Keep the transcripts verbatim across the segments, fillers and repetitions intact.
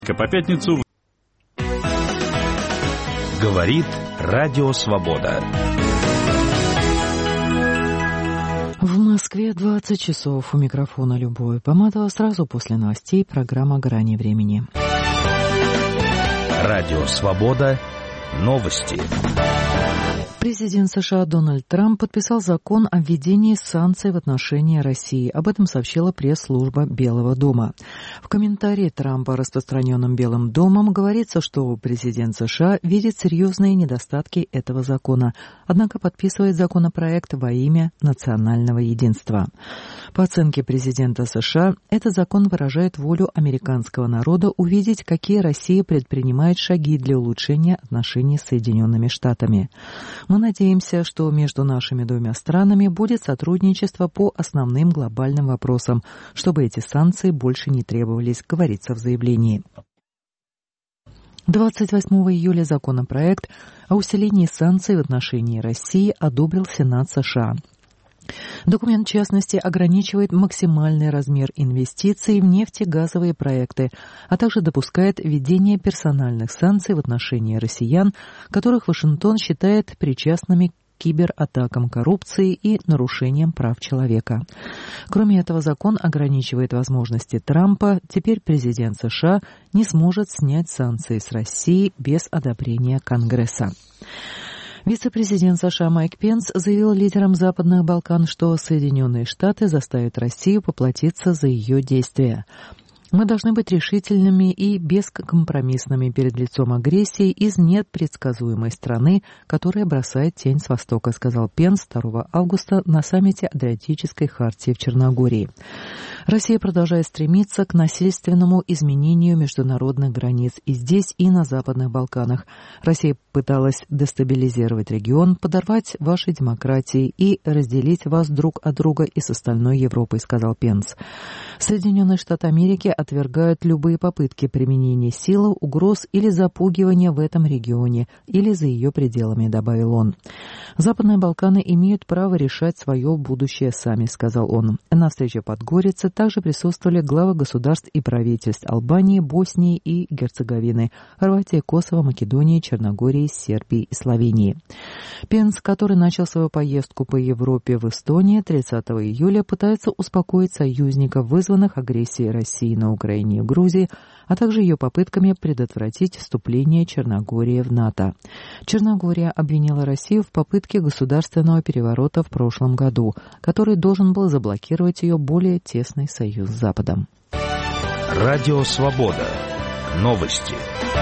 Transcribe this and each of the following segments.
По пятницу. Говорит Радио Свобода. В Москве двадцать часов. У микрофона Любовь Поматова. Сразу после новостей программа «Грани времени». Радио Свобода. Новости. Президент США Дональд Трамп подписал закон о введении санкций в отношении России. Об этом сообщила пресс-служба Белого дома. В комментарии Трампа, распространенном Белым домом, говорится, что президент США видит серьезные недостатки этого закона, однако подписывает законопроект во имя национального единства. По оценке президента США, этот закон выражает волю американского народа увидеть, какие Россия предпринимает шаги для улучшения отношений с Соединенными Штатами. Мы надеемся, что между нашими двумя странами будет сотрудничество по основным глобальным вопросам, чтобы эти санкции больше не требовались, говорится в заявлении. двадцать восьмого июля законопроект о усилении санкций в отношении России одобрил Сенат США. Документ, в частности, ограничивает максимальный размер инвестиций в нефтегазовые проекты, а также допускает введение персональных санкций в отношении россиян, которых Вашингтон считает причастными к кибератакам, коррупции и нарушениям прав человека. Кроме этого, закон ограничивает возможности Трампа. Теперь президент США не сможет снять санкции с России без одобрения Конгресса. Вице-президент США Майк Пенс заявил лидерам Западных Балкан, что Соединенные Штаты заставят Россию поплатиться за ее действия. Мы должны быть решительными и бескомпромиссными перед лицом агрессии из непредсказуемой страны, которая бросает тень с востока, сказал Пенс второго августа на саммите Адриатической хартии в Черногории. Россия продолжает стремиться к насильственному изменению международных границ и здесь, и на Западных Балканах. Россия пыталась дестабилизировать регион, подорвать ваши демократии и разделить вас друг от друга и с остальной Европой, сказал Пенс. Соединенные Штаты Америки отвергают любые попытки применения силы, угроз или запугивания в этом регионе или за ее пределами, добавил он. Западные Балканы имеют право решать свое будущее сами, сказал он. На встрече в Подгорице также присутствовали главы государств и правительств Албании, Боснии и Герцеговины, Хорватии, Косово, Македонии, Черногории, Сербии и Словении. Пенс, который начал свою поездку по Европе в Эстонии тридцатого июля, пытается успокоить союзников, вызванных агрессией России на Украине и Грузии, а также ее попытками предотвратить вступление Черногории в НАТО. Черногория обвинила Россию в попытке государственного переворота в прошлом году, который должен был заблокировать ее более тесный союз с Западом. Радио Свобода. Новости.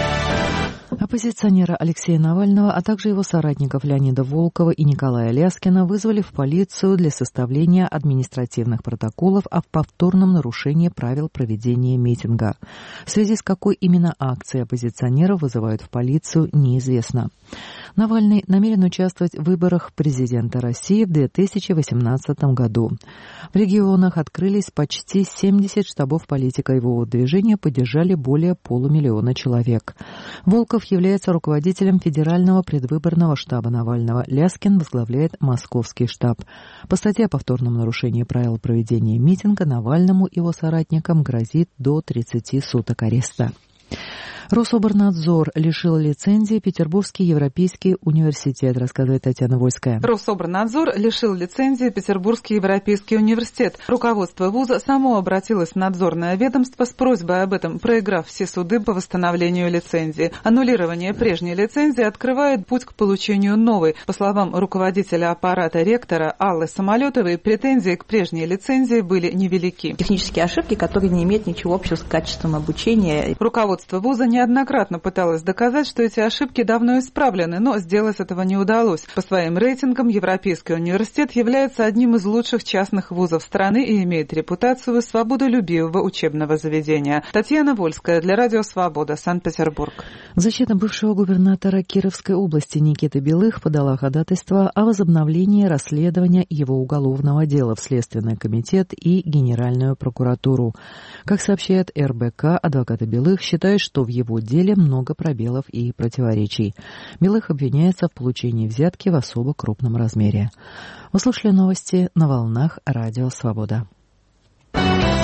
Оппозиционера Алексея Навального, а также его соратников Леонида Волкова и Николая Ляскина вызвали в полицию для составления административных протоколов о повторном нарушении правил проведения митинга. В связи с какой именно акцией оппозиционеров вызывают в полицию, неизвестно. Навальный намерен участвовать в выборах президента России в две тысячи восемнадцатом году. В регионах открылись почти семьдесят штабов политико-боевого движения, поддержали более полумиллиона человек. Волков является руководителем федерального предвыборного штаба Навального. Ляскин возглавляет московский штаб. По статье о повторном нарушении правил проведения митинга Навальному и его соратникам грозит до тридцати суток ареста. Рособорнадзор лишил лицензии Петербургский Европейский университет, рассказывает Татьяна Вольская. Рособорнадзор лишил лицензии Петербургский Европейский университет. Руководство вуза само обратилось в надзорное ведомство с просьбой об этом, проиграв все суды по восстановлению лицензии. Аннулирование прежней лицензии открывает путь к получению новой. По словам руководителя аппарата ректора Аллы Самолетовой, претензии к прежней лицензии были невелики. Технические ошибки, которые не имеют ничего общего с качеством обучения. Руководство вуза не неоднократно пыталась доказать, что эти ошибки давно исправлены, но сделать этого не удалось. По своим рейтингам Европейский университет является одним из лучших частных вузов страны и имеет репутацию свободолюбивого учебного заведения. Татьяна Вольская для Радио Свобода, Санкт-Петербург. Защита бывшего губернатора Кировской области Никиты Белых подала ходатайство о возобновлении расследования его уголовного дела в Следственный комитет и Генеральную прокуратуру. Как сообщает эр бэ ка, адвокаты Белых считают, что в его деле много пробелов и противоречий. Белых обвиняется в получении взятки в особо крупном размере. Вы слушали новости на волнах Радио Свобода.